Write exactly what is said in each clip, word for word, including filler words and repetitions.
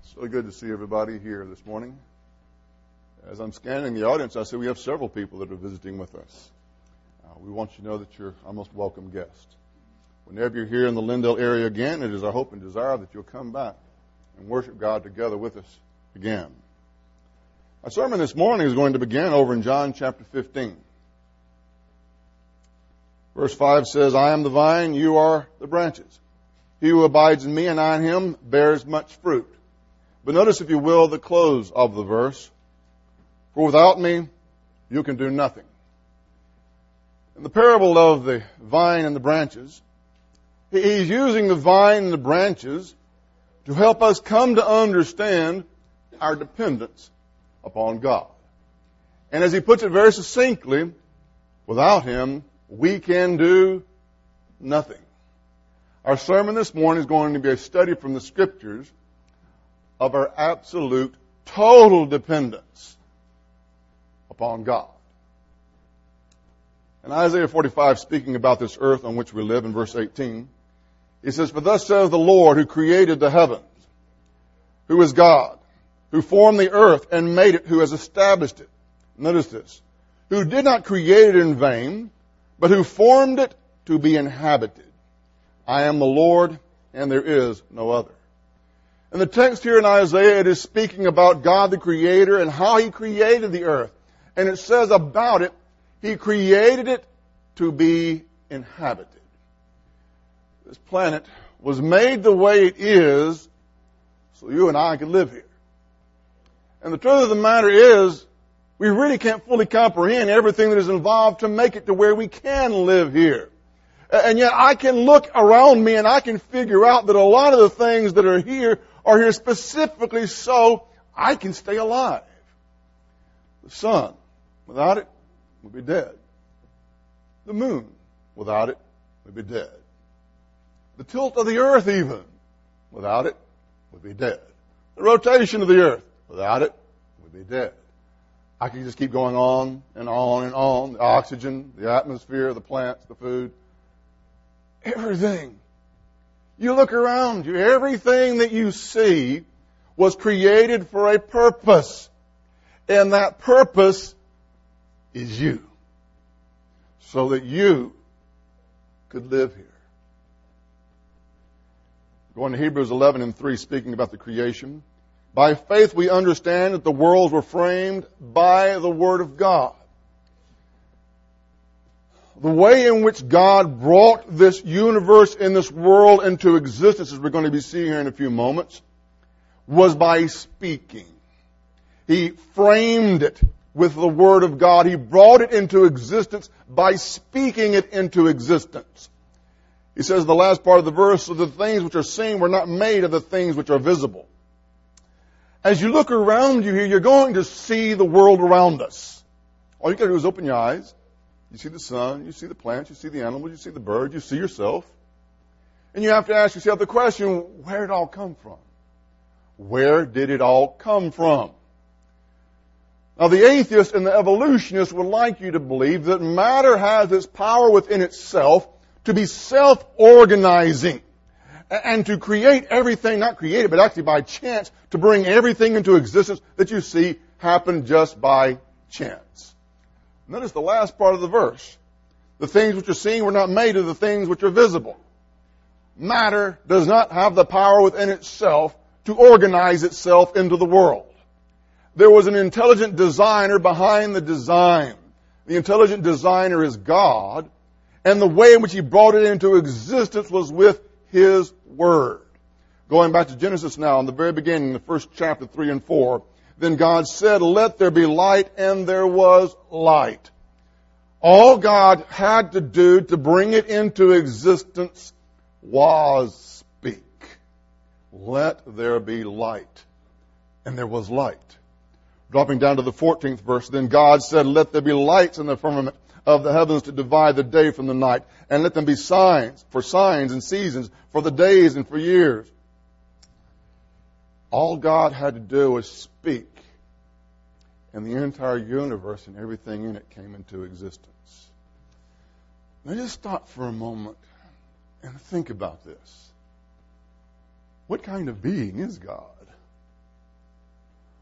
It's really good to see everybody here this morning. As I'm scanning the audience, I see we have several people that are visiting with us. Uh, we want you to know that you're our most welcome guest. Whenever you're here in the Lindale area again, it is our hope and desire that you'll come back and worship God together with us again. Our sermon this morning is going to begin over in John chapter fifteen. Verse five says, I am the vine, you are the branches. He who abides in me and I in him bears much fruit. But notice, if you will, the close of the verse. For without me, you can do nothing. In the parable of the vine and the branches, he's using the vine and the branches to help us come to understand our dependence upon God. And as he puts it very succinctly, without him, we can do nothing. Our sermon this morning is going to be a study from the Scriptures of our absolute, total dependence upon God. In Isaiah forty-five, speaking about this earth on which we live, in verse eighteen, he says, For thus says the Lord who created the heavens, who is God, who formed the earth and made it, who has established it. Notice this. Who did not create it in vain, but who formed it to be inhabited. I am the Lord, and there is no other. In the text here in Isaiah, it is speaking about God the Creator and how He created the earth. And it says about it, He created it to be inhabited. This planet was made the way it is so you and I could live here. And the truth of the matter is, we really can't fully comprehend everything that is involved to make it to where we can live here. And yet I can look around me and I can figure out that a lot of the things that are here are here specifically so I can stay alive. The sun, without it, would be dead. The moon, without it, would be dead. The tilt of the earth even, without it, would be dead. The rotation of the earth, without it, would be dead. I could just keep going on and on and on. The oxygen, the atmosphere, the plants, the food. Everything. You look around you, everything that you see was created for a purpose. And that purpose is you. So that you could live here. Going to Hebrews eleven and three, speaking about the creation. By faith we understand that the worlds were framed by the Word of God. The way in which God brought this universe and this world into existence, as we're going to be seeing here in a few moments, was by speaking. He framed it with the Word of God. He brought it into existence by speaking it into existence. He says in the last part of the verse, so the things which are seen were not made of the things which are visible. As you look around you here, you're going to see the world around us. All you got to do is open your eyes. You see the sun, you see the plants, you see the animals, you see the birds, you see yourself. And you have to ask yourself the question, where did it all come from? Where did it all come from? Now, the atheist and the evolutionist would like you to believe that matter has its power within itself to be self-organizing and to create everything, not create it, but actually by chance, to bring everything into existence that you see happen just by chance. Notice the last part of the verse. The things which are seen were not made of the things which are visible. Matter does not have the power within itself to organize itself into the world. There was an intelligent designer behind the design. The intelligent designer is God, and the way in which He brought it into existence was with His Word. Going back to Genesis now, in the very beginning, the first chapter, three and four, then God said, let there be light, and there was light. All God had to do to bring it into existence was speak. Let there be light. And there was light. Dropping down to the fourteenth verse, then God said, let there be lights in the firmament of the heavens to divide the day from the night, and let them be signs for signs and seasons, for the days and for years. All God had to do was speak, and the entire universe and everything in it came into existence. Now just stop for a moment and think about this. What kind of being is God?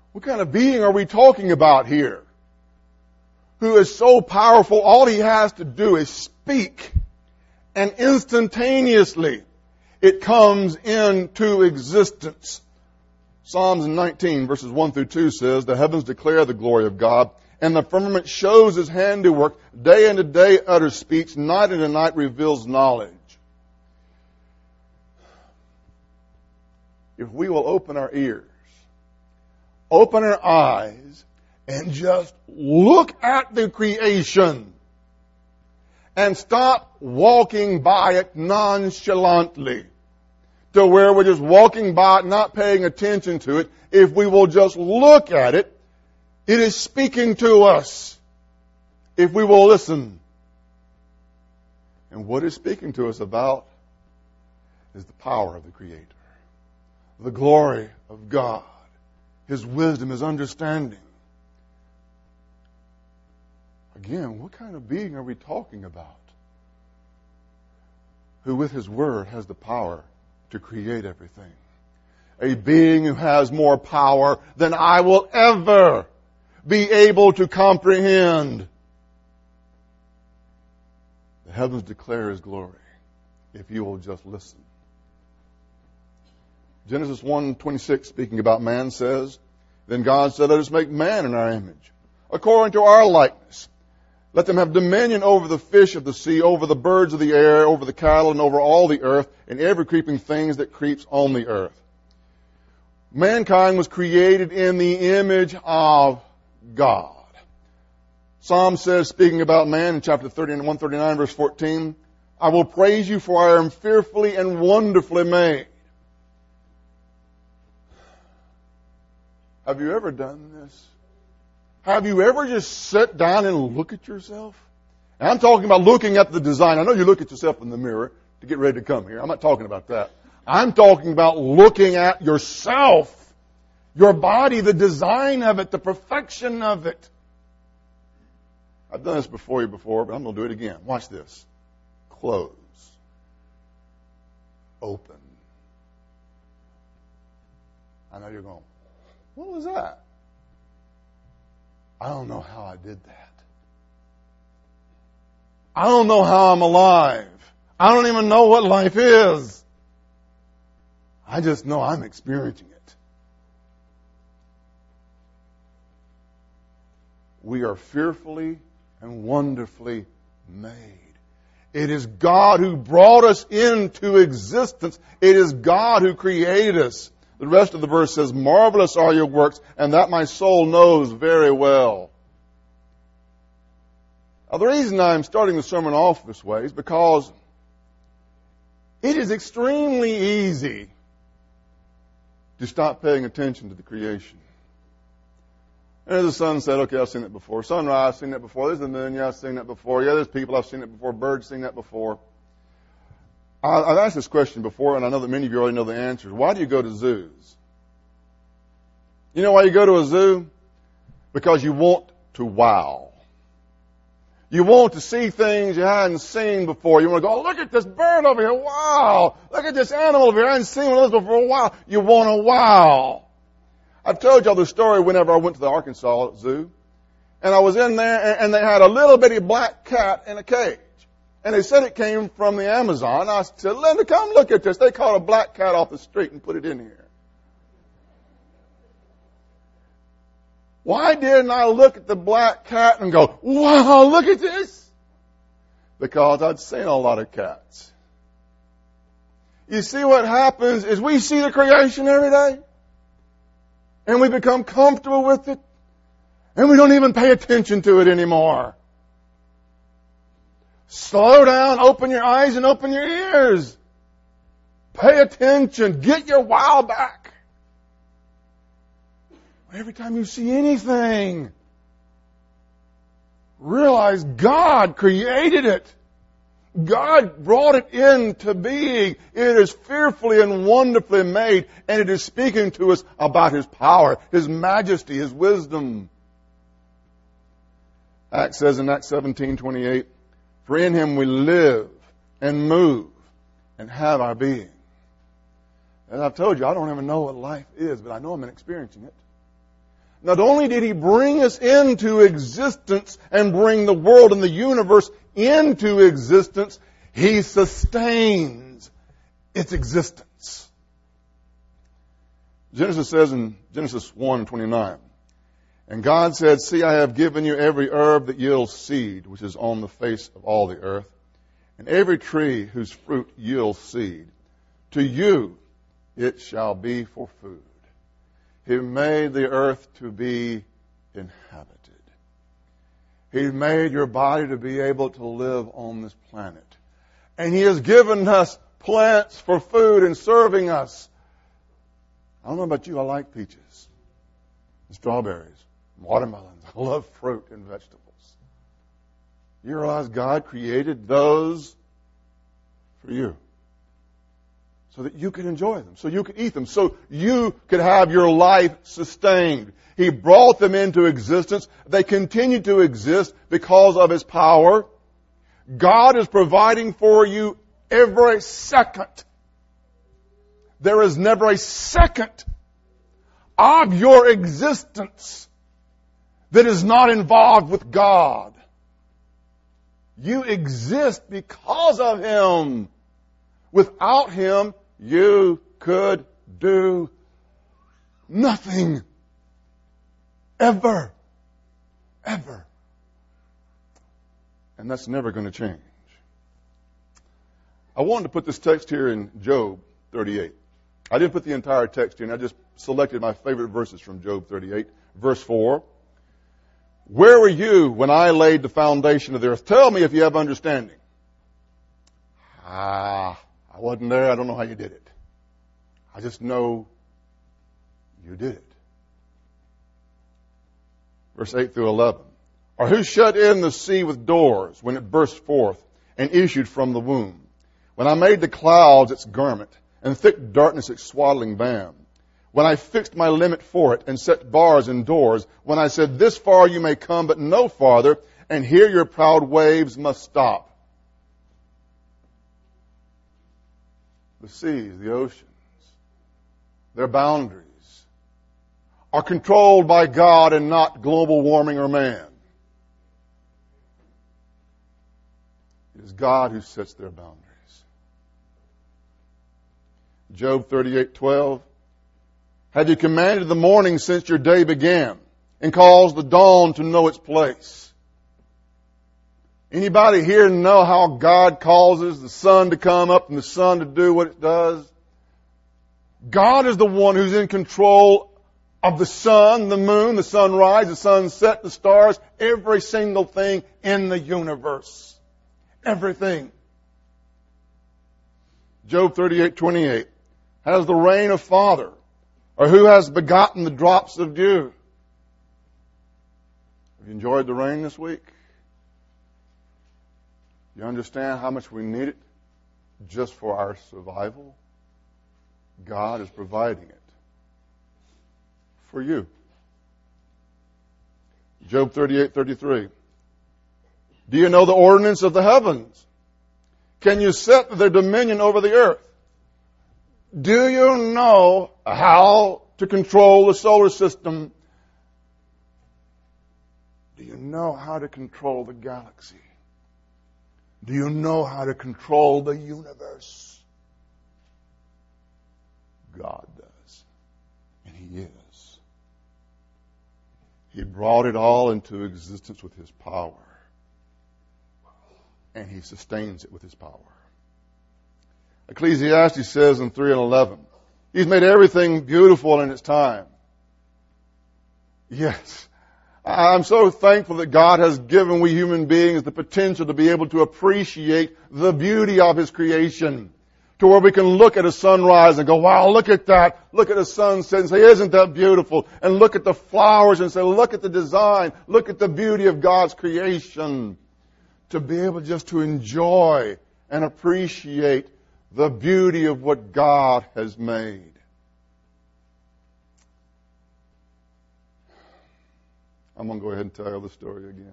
What kind of being are we talking about here? Who is so powerful, all he has to do is speak, and instantaneously it comes into existence. Psalms nineteen, verses one through two says, the heavens declare the glory of God, and the firmament shows his handiwork. Day unto day utters speech, night unto night reveals knowledge. If we will open our ears, open our eyes, and just look at the creation and stop walking by it nonchalantly to where we're just walking by it, not paying attention to it. If we will just look at it, it is speaking to us. If we will listen. And what it's speaking to us about is the power of the Creator, the glory of God, His wisdom, His understanding. Again, what kind of being are we talking about? Who with His Word has the power to create everything. A being who has more power than I will ever be able to comprehend. The heavens declare His glory if you will just listen. Genesis one twenty-six, speaking about man, says, then God said, let us make man in our image, according to our likeness. Let them have dominion over the fish of the sea, over the birds of the air, over the cattle, and over all the earth, and every creeping thing that creeps on the earth. Mankind was created in the image of God. Psalm says, speaking about man in chapter thirty and one thirty-nine, verse fourteen, I will praise you, for I am fearfully and wonderfully made. Have you ever done this? Have you ever just sat down and look at yourself? And I'm talking about looking at the design. I know you look at yourself in the mirror to get ready to come here. I'm not talking about that. I'm talking about looking at yourself, your body, the design of it, the perfection of it. I've done this before you before, but I'm going to do it again. Watch this. Close. Open. I know you're going, what was that? I don't know how I did that. I don't know how I'm alive. I don't even know what life is. I just know I'm experiencing it. We are fearfully and wonderfully made. It is God who brought us into existence. It is God who created us. The rest of the verse says, marvelous are your works, and that my soul knows very well. Now, the reason I'm starting the sermon off this way is because it is extremely easy to stop paying attention to the creation. And the sun said, okay, I've seen it before. Sunrise, I've seen that before. There's the moon, yeah, I've seen that before. Yeah, there's people, I've seen it before. Birds, seen that before. I've asked this question before, and I know that many of you already know the answers. Why do you go to zoos? You know why you go to a zoo? Because you want to wow. You want to see things you hadn't seen before. You want to go, oh, look at this bird over here. Wow. Look at this animal over here. I haven't seen one of those before. Wow. You want to wow. I've told y'all the story whenever I went to the Arkansas Zoo. And I was in there, and they had a little bitty black cat in a cage. And they said it came from the Amazon. I said, Linda, come look at this. They caught a black cat off the street and put it in here. Why didn't I look at the black cat and go, wow, look at this? Because I'd seen a lot of cats. You see, what happens is we see the creation every day, and we become comfortable with it, and we don't even pay attention to it anymore. Slow down, open your eyes and open your ears. Pay attention. Get your wow back. Every time you see anything, realize God created it. God brought it into being. It is fearfully and wonderfully made, and it is speaking to us about His power, His majesty, His wisdom. Acts says in Acts seventeen twenty-eight, for in Him we live and move and have our being. As I've told you, I don't even know what life is, but I know I'm experiencing it. Not only did He bring us into existence and bring the world and the universe into existence, He sustains its existence. Genesis says in Genesis one twenty-nine, and God said, see, I have given you every herb that yields seed, which is on the face of all the earth, and every tree whose fruit yields seed. To you it shall be for food. He made the earth to be inhabited. He made your body to be able to live on this planet. And He has given us plants for food and serving us. I don't know about you, I like peaches, and strawberries, and watermelons. I love fruit and vegetables. You realize God created those for you, so that you could enjoy them, so you could eat them, so you could have your life sustained. He brought them into existence. They continue to exist because of His power. God is providing for you every second. There is never a second of your existence that is not involved with God. You exist because of Him. Without Him, you could do nothing. Ever. Ever. And that's never going to change. I wanted to put this text here in Job thirty-eight. I didn't put the entire text in. I just selected my favorite verses from Job thirty-eight. Verse four. Where were you when I laid the foundation of the earth? Tell me if you have understanding. Ah, I wasn't there. I don't know how you did it. I just know you did it. Verse eight through eleven. Or who shut in the sea with doors when it burst forth and issued from the womb? When I made the clouds its garment and thick darkness its swaddling band. When I fixed my limit for it and set bars and doors. When I said, this far you may come, but no farther, and here your proud waves must stop. The seas, the oceans, their boundaries are controlled by God and not global warming or man. It is God who sets their boundaries. Job thirty-eight twelve. Have you commanded the morning since your day began and caused the dawn to know its place? Anybody here know how God causes the sun to come up and the sun to do what it does? God is the one who's in control of the sun, the moon, the sunrise, the sunset, the stars, every single thing in the universe. Everything. Job thirty-eight twenty-eight. Has the rain a father? Or who has begotten the drops of dew? Have you enjoyed the rain this week? You understand how much we need it just for our survival? God is providing it for you. Job thirty-eight thirty-three. Do you know the ordinance of the heavens? Can you set their dominion over the earth? Do you know how to control the solar system? Do you know how to control the galaxy? Do you know how to control the universe? God does. And He is. He brought it all into existence with His power. And He sustains it with His power. Ecclesiastes says in three and eleven, He's made everything beautiful in its time. Yes. I'm so thankful that God has given we human beings the potential to be able to appreciate the beauty of His creation. To where we can look at a sunrise and go, wow, look at that. Look at a sunset and say, isn't that beautiful? And look at the flowers and say, look at the design. Look at the beauty of God's creation. To be able just to enjoy and appreciate the beauty of what God has made. I'm going to go ahead and tell the story again.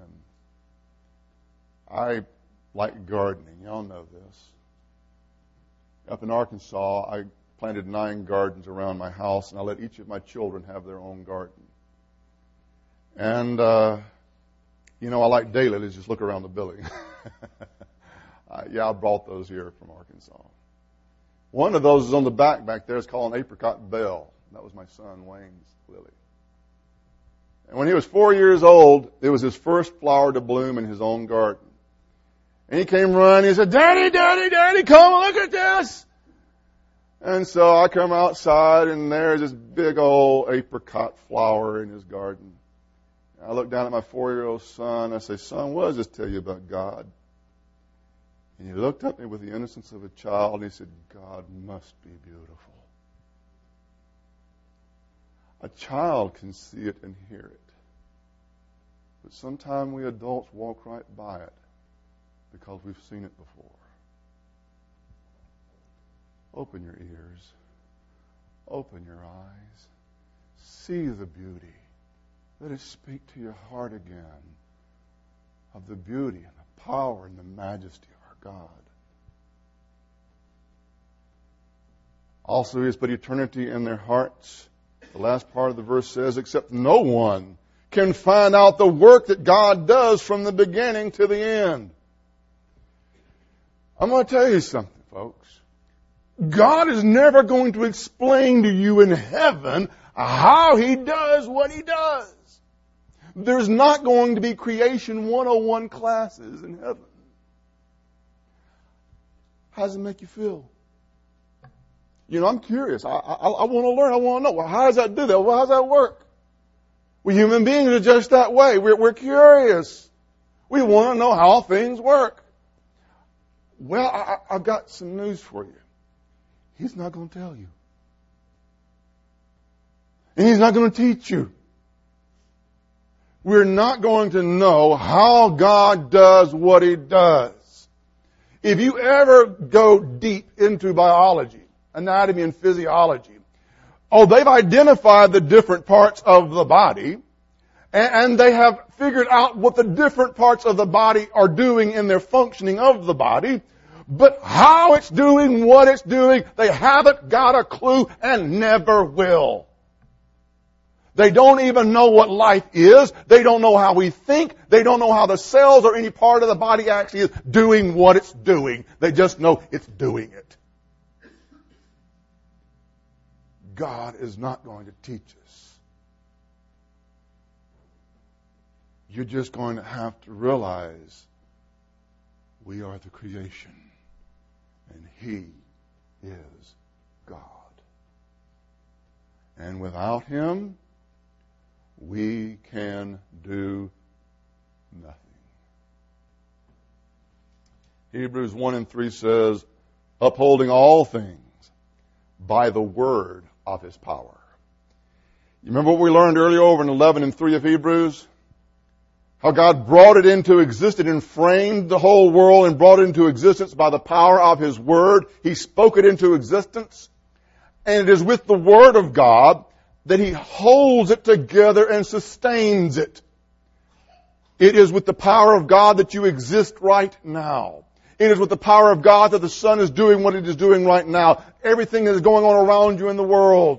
I like gardening. Y'all know this. Up in Arkansas, I planted nine gardens around my house, and I let each of my children have their own garden. And, uh, you know, I like daylilies. Just look around the building. uh, yeah, I brought those here from Arkansas. One of those is on the back back there. It's called an apricot bell. That was my son Wayne's lily. And when he was four years old, it was his first flower to bloom in his own garden. And he came running. He said, "Daddy, Daddy, Daddy, come look at this." And so I come outside, and there's this big old apricot flower in his garden. I look down at my four-year-old son. I say, "Son, what does this tell you about God?" And he looked at me with the innocence of a child, and he said, "God must be beautiful." A child can see it and hear it. But sometimes we adults walk right by it because we've seen it before. Open your ears. Open your eyes. See the beauty. Let it speak to your heart again of the beauty and the power and the majesty of our God. Also, He has put eternity in their hearts. The last part of the verse says, except no one can find out the work that God does from the beginning to the end. I'm going to tell you something, folks. God is never going to explain to you in heaven how He does what He does. There's not going to be creation one oh one classes in heaven. How does it make you feel? You know, I'm curious. I, I, I want to learn. I want to know. Well, how does that do that? Well, how does that work? We human beings are just that way. We're, we're curious. We want to know how things work. Well, I, I've got some news for you. He's not going to tell you. And He's not going to teach you. We're not going to know how God does what He does. If you ever go deep into biology, anatomy and physiology, oh, they've identified the different parts of the body, and, and they have figured out what the different parts of the body are doing in their functioning of the body, but how it's doing what it's doing, they haven't got a clue and never will. They don't even know what life is. They don't know how we think. They don't know how the cells or any part of the body actually is doing what it's doing. They just know it's doing it. God is not going to teach us. You're just going to have to realize we are the creation and He is God. And without Him, we can do nothing. Hebrews one and three says, upholding all things by the word of His power. You remember what we learned earlier over in eleven and three of Hebrews? How God brought it into existence and framed the whole world and brought it into existence by the power of His word. He spoke it into existence. And it is with the word of God that He holds it together and sustains it. It is with the power of God that you exist right now. It is with the power of God that the sun is doing what it is doing right now. Everything that is going on around you in the world.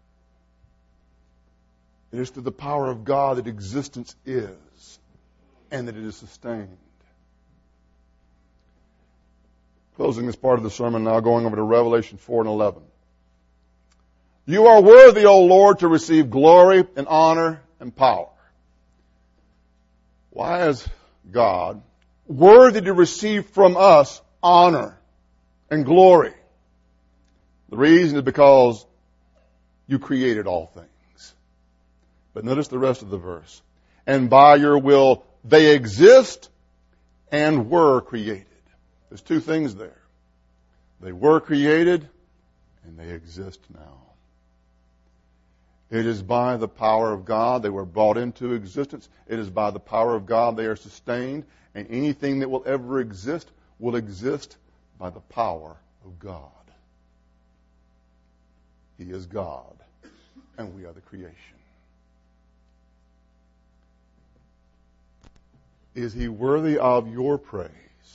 It is through the power of God that existence is and that it is sustained. Closing this part of the sermon now, going over to Revelation four and eleven. You are worthy, O Lord, to receive glory and honor and power. Why is God worthy to receive from us honor and glory? The reason is because you created all things. But notice the rest of the verse. And by your will they exist and were created. There's two things there. They were created and they exist now. It is by the power of God they were brought into existence. It is by the power of God they are sustained. And anything that will ever exist will exist by the power of God. He is God, and we are the creation. Is He worthy of your praise?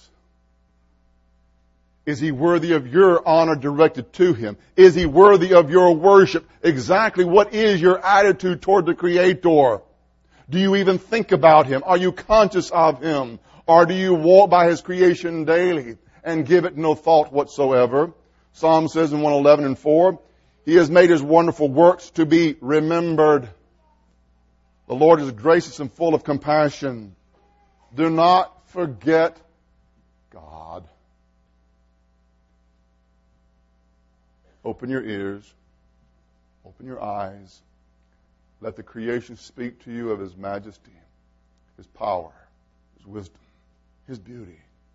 Is He worthy of your honor directed to Him? Is He worthy of your worship? Exactly what is your attitude toward the Creator? Do you even think about Him? Are you conscious of Him? Or do you walk by His creation daily and give it no thought whatsoever? Psalm says in one eleven and four, He has made His wonderful works to be remembered. The Lord is gracious and full of compassion. Do not forget God. Open your ears. Open your eyes. Let the creation speak to you of His majesty, His power, His wisdom, His beauty.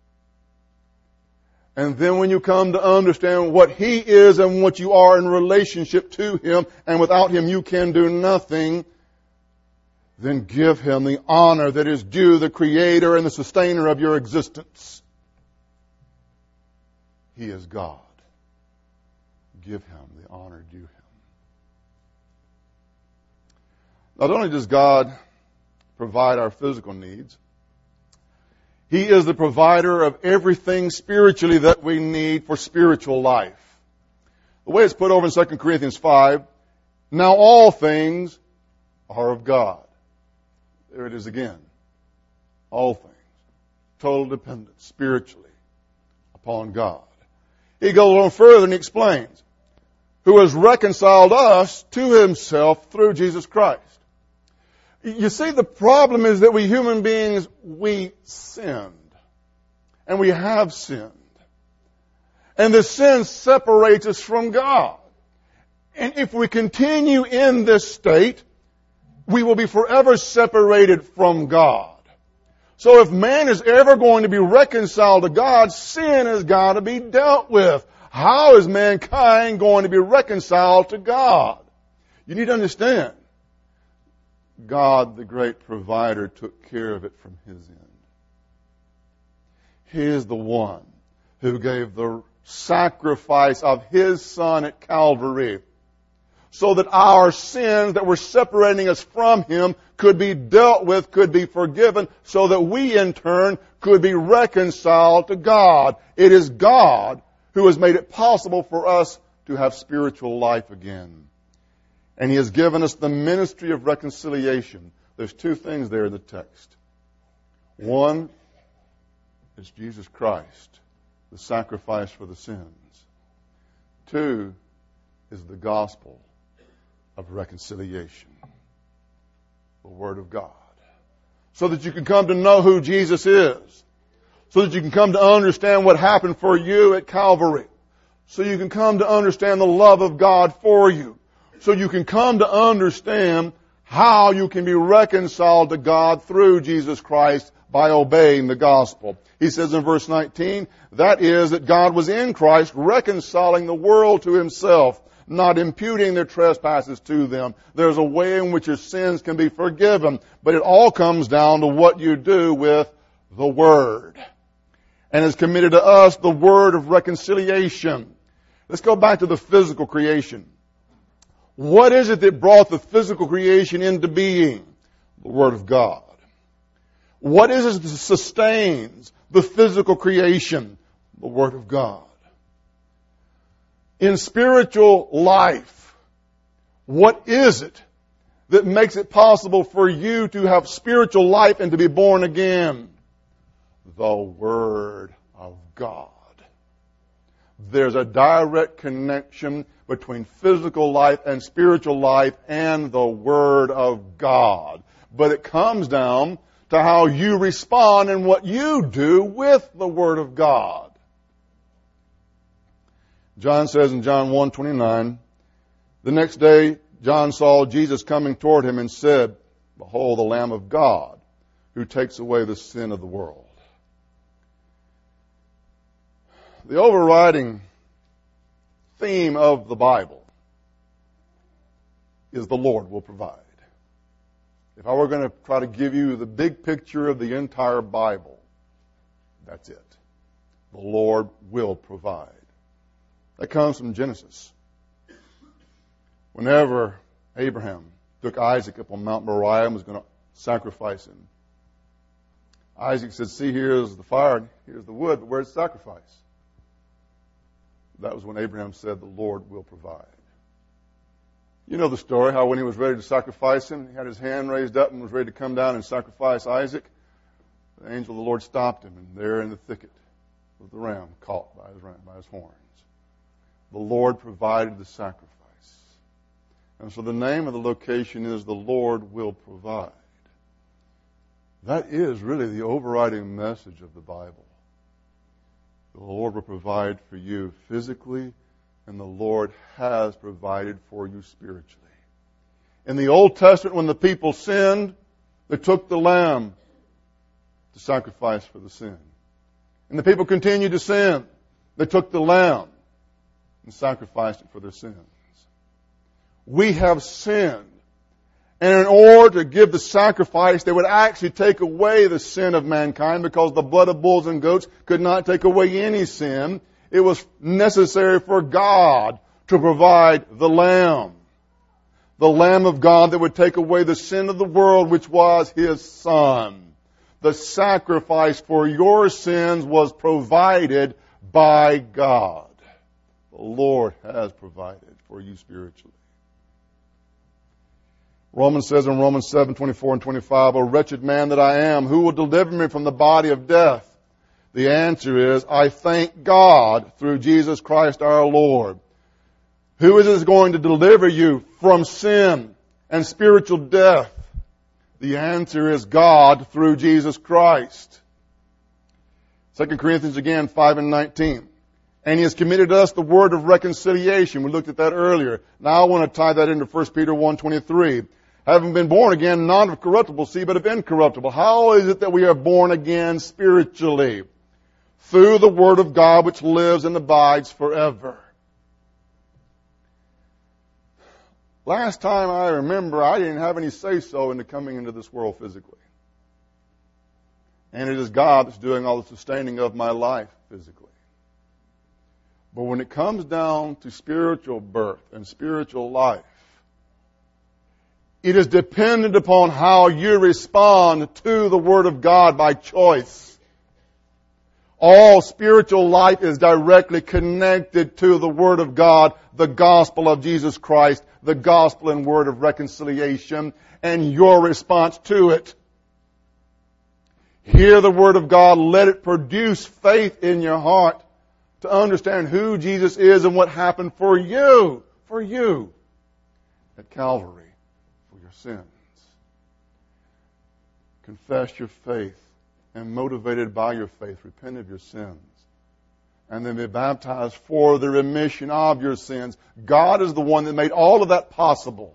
And then when you come to understand what He is and what you are in relationship to Him, and without Him you can do nothing, then give Him the honor that is due the Creator and the Sustainer of your existence. He is God. Give Him the honor due Him. Not only does God provide our physical needs, He is the provider of everything spiritually that we need for spiritual life. The way it's put over in Second Corinthians five, now all things are of God. There it is again. All things. Total dependence spiritually upon God. He goes on further and explains, who has reconciled us to Himself through Jesus Christ. You see, the problem is that we human beings, we sinned. And we have sinned. And the sin separates us from God. And if we continue in this state, we will be forever separated from God. So if man is ever going to be reconciled to God, sin has got to be dealt with. How is mankind going to be reconciled to God? You need to understand, God, the great provider, took care of it from His end. He is the one who gave the sacrifice of His Son at Calvary so that our sins that were separating us from Him could be dealt with, could be forgiven, so that we in turn could be reconciled to God. It is God who has made it possible for us to have spiritual life again. And He has given us the ministry of reconciliation. There's two things there in the text. One is Jesus Christ, the sacrifice for the sins. Two is the gospel of reconciliation, the Word of God. So that you can come to know who Jesus is. So that you can come to understand what happened for you at Calvary. So you can come to understand the love of God for you. So you can come to understand how you can be reconciled to God through Jesus Christ by obeying the gospel. He says in verse nineteen, that is, that God was in Christ reconciling the world to Himself, not imputing their trespasses to them. There's a way in which your sins can be forgiven, but it all comes down to what you do with the Word. And has committed to us the word of reconciliation. Let's go back to the physical creation. What is it that brought the physical creation into being? The Word of God. What is it that sustains the physical creation? The Word of God. In spiritual life, what is it that makes it possible for you to have spiritual life and to be born again? The Word of God. There's a direct connection between physical life and spiritual life and the Word of God. But it comes down to how you respond and what you do with the Word of God. John says in John one twenty-nine, the next day John saw Jesus coming toward him and said, behold, the Lamb of God who takes away the sin of the world. The overriding theme of the Bible is the Lord will provide. If I were going to try to give you the big picture of the entire Bible, that's it. The Lord will provide. That comes from Genesis. Whenever Abraham took Isaac up on Mount Moriah and was going to sacrifice him, Isaac said, see, here's the fire and here's the wood, but where's the sacrifice? That was when Abraham said, the Lord will provide. You know the story, how when he was ready to sacrifice him, he had his hand raised up and was ready to come down and sacrifice Isaac. The angel of the Lord stopped him, and there in the thicket was the ram caught by his, ram, by his horns. The Lord provided the sacrifice. And so the name of the location is the Lord will provide. That is really the overriding message of the Bible. The Lord will provide for you physically, and the Lord has provided for you spiritually. In the Old Testament, when the people sinned, they took the lamb to sacrifice for the sin. And the people continued to sin. They took the lamb and sacrificed it for their sins. We have sinned. And in order to give the sacrifice, they would actually take away the sin of mankind, because the blood of bulls and goats could not take away any sin. It was necessary for God to provide the Lamb. The Lamb of God that would take away the sin of the world, which was His Son. The sacrifice for your sins was provided by God. The Lord has provided for you spiritually. Romans says in Romans seven, twenty-four and twenty-five, "O wretched man that I am, who will deliver me from the body of death?" The answer is, I thank God through Jesus Christ our Lord. Who is going to deliver you from sin and spiritual death? The answer is God through Jesus Christ. Second Corinthians again, five and nineteen. "And He has committed us the word of reconciliation." We looked at that earlier. Now I want to tie that into First Peter one twenty-three. "Having been born again, not of corruptible seed, but of incorruptible." How is it that we are born again spiritually? Through the Word of God, which lives and abides forever. Last time I remember, I didn't have any say-so into coming into this world physically. And it is God that's doing all the sustaining of my life physically. But when it comes down to spiritual birth and spiritual life, it is dependent upon how you respond to the Word of God by choice. All spiritual life is directly connected to the Word of God, the gospel of Jesus Christ, the gospel and word of reconciliation, and your response to it. Hear the Word of God, let it produce faith in your heart to understand who Jesus is and what happened for you, for you, at Calvary. Your sins. Confess your faith, and motivated by your faith, repent of your sins, and then be baptized for the remission of your sins. God is the one that made all of that possible.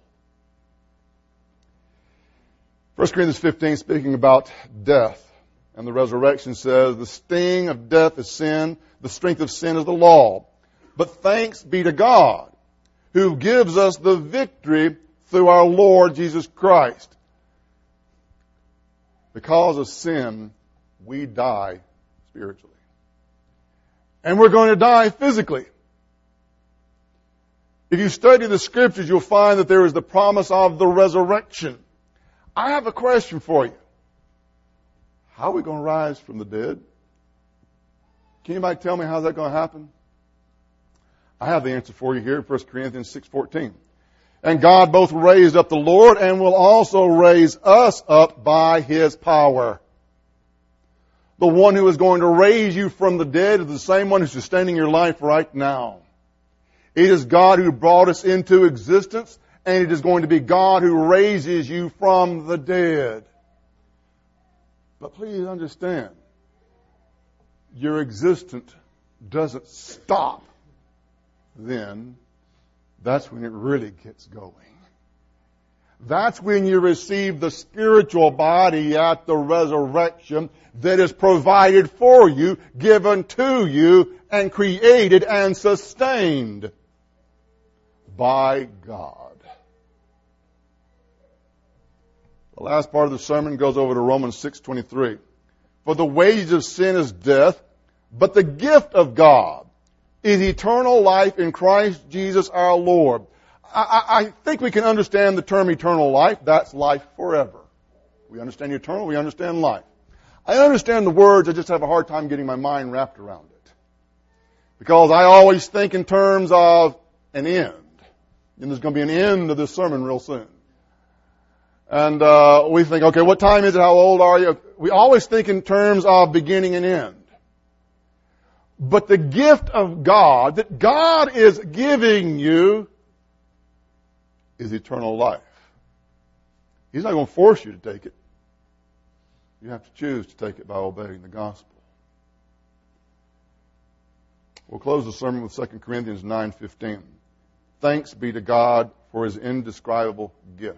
First Corinthians fifteen, speaking about death and the resurrection, says, "The sting of death is sin, the strength of sin is the law. But thanks be to God, who gives us the victory through our Lord Jesus Christ." Because of sin, we die spiritually. And we're going to die physically. If you study the Scriptures, you'll find that there is the promise of the resurrection. I have a question for you. How are we going to rise from the dead? Can anybody tell me how's that going to happen? I have the answer for you here in First Corinthians six fourteen. "And God both raised up the Lord and will also raise us up by His power." The one who is going to raise you from the dead is the same one who's sustaining your life right now. It is God who brought us into existence, and it is going to be God who raises you from the dead. But please understand, your existence doesn't stop then. That's when it really gets going. That's when you receive the spiritual body at the resurrection that is provided for you, given to you, and created and sustained by God. The last part of the sermon goes over to Romans six twenty-three. "For the wages of sin is death, but the gift of God is eternal life in Christ Jesus our Lord." I, I, I think we can understand the term eternal life. That's life forever. We understand eternal, we understand life. I understand the words, I just have a hard time getting my mind wrapped around it. Because I always think in terms of an end. And there's going to be an end to this sermon real soon. And uh, we think, okay, what time is it? How old are you? We always think in terms of beginning and end. But the gift of God that God is giving you is eternal life. He's not going to force you to take it. You have to choose to take it by obeying the gospel. We'll close the sermon with Second Corinthians nine fifteen. Thanks be to God for His indescribable gift.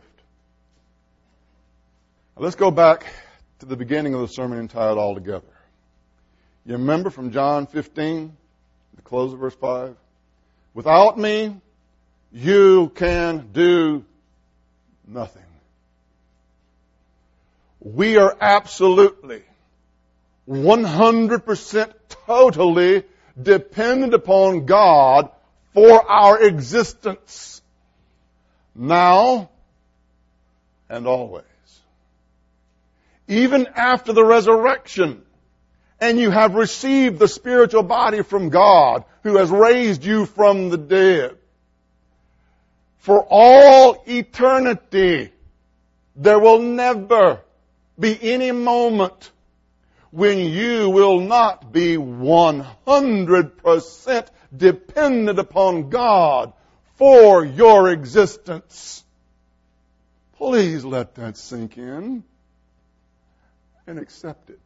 Now let's go back to the beginning of the sermon and tie it all together. You remember from John fifteen, the close of verse five? Without me, you can do nothing. We are absolutely, one hundred percent totally dependent upon God for our existence, now and always. Even after the resurrection, and you have received the spiritual body from God, who has raised you from the dead, for all eternity, there will never be any moment when you will not be one hundred percent dependent upon God for your existence. Please let that sink in and accept it.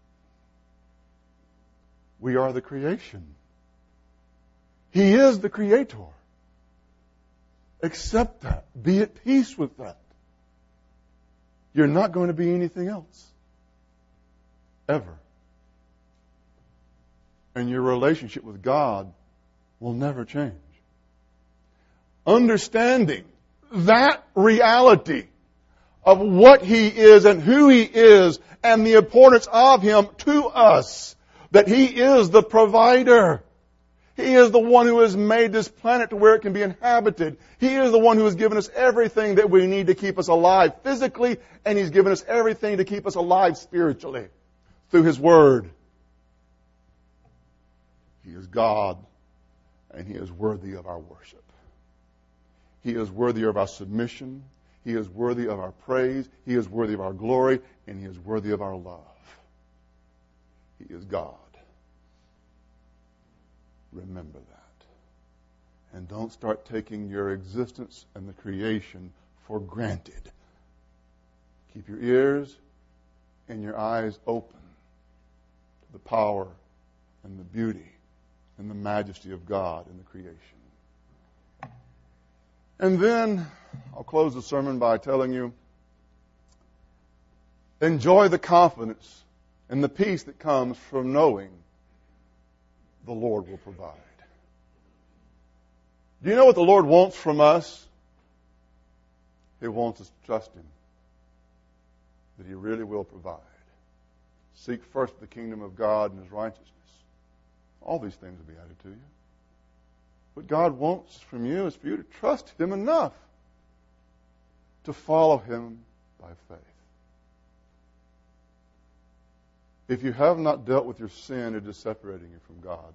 We are the creation. He is the Creator. Accept that. Be at peace with that. You're not going to be anything else. Ever. And your relationship with God will never change. Understanding that reality of what He is and who He is and the importance of Him to us, that He is the provider. He is the one who has made this planet to where it can be inhabited. He is the one who has given us everything that we need to keep us alive physically, and He's given us everything to keep us alive spiritually through His Word. He is God, and He is worthy of our worship. He is worthy of our submission. He is worthy of our praise. He is worthy of our glory, and He is worthy of our love. He is God. Remember that. And don't start taking your existence and the creation for granted. Keep your ears and your eyes open to the power and the beauty and the majesty of God in the creation. And then I'll close the sermon by telling you, enjoy the confidence and the peace that comes from knowing the Lord will provide. Do you know what the Lord wants from us? He wants us to trust Him, that He really will provide. Seek first the kingdom of God and His righteousness. All these things will be added to you. What God wants from you is for you to trust Him enough to follow Him by faith. If you have not dealt with your sin, it is separating you from God.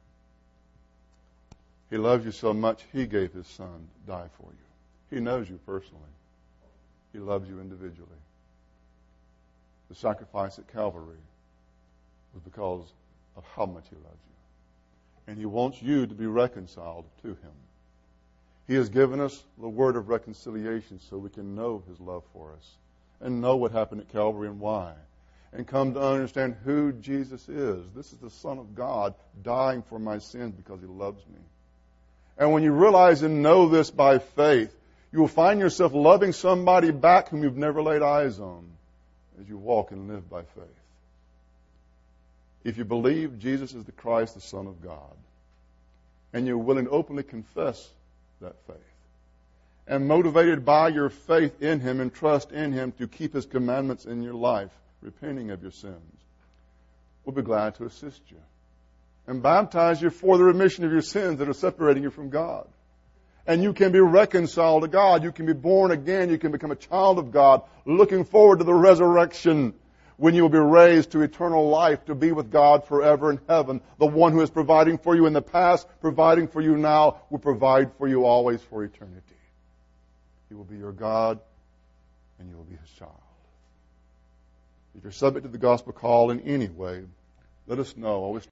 He loves you so much, He gave His Son to die for you. He knows you personally. He loves you individually. The sacrifice at Calvary was because of how much He loves you. And He wants you to be reconciled to Him. He has given us the word of reconciliation so we can know His love for us and know what happened at Calvary and why, and come to understand who Jesus is. This is the Son of God dying for my sins because He loves me. And when you realize and know this by faith, you will find yourself loving somebody back whom you've never laid eyes on as you walk and live by faith. If you believe Jesus is the Christ, the Son of God, and you're willing to openly confess that faith, and motivated by your faith in Him and trust in Him to keep His commandments in your life, repenting of your sins, we'll be glad to assist you and baptize you for the remission of your sins that are separating you from God. And you can be reconciled to God. You can be born again. You can become a child of God, looking forward to the resurrection when you will be raised to eternal life to be with God forever in heaven. The one who is providing for you in the past, providing for you now, will provide for you always for eternity. He will be your God, and you will be His child. If you're subject to the gospel call in any way, let us know. Always